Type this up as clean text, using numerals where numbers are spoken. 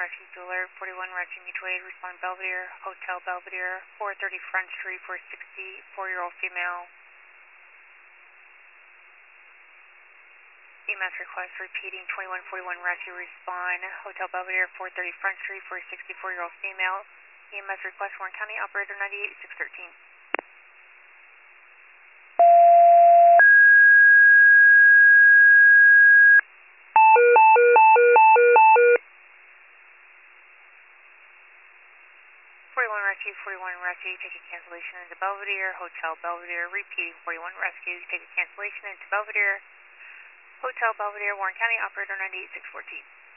Rescue Dealer, 41 Rescue Mutual Aid, respond Belvedere, Hotel Belvedere, 430 Front Street for a 64-year-old female. EMS request repeating, 2141 Rescue, respond Hotel Belvedere, 430 Front Street for a 64-year-old female. EMS request, Warren County, operator 98613. 41 Rescue, take a cancellation into Belvedere, Hotel Belvedere, repeating 41 Rescue, take a cancellation into Belvedere, Hotel Belvedere, Warren County, operator 98614.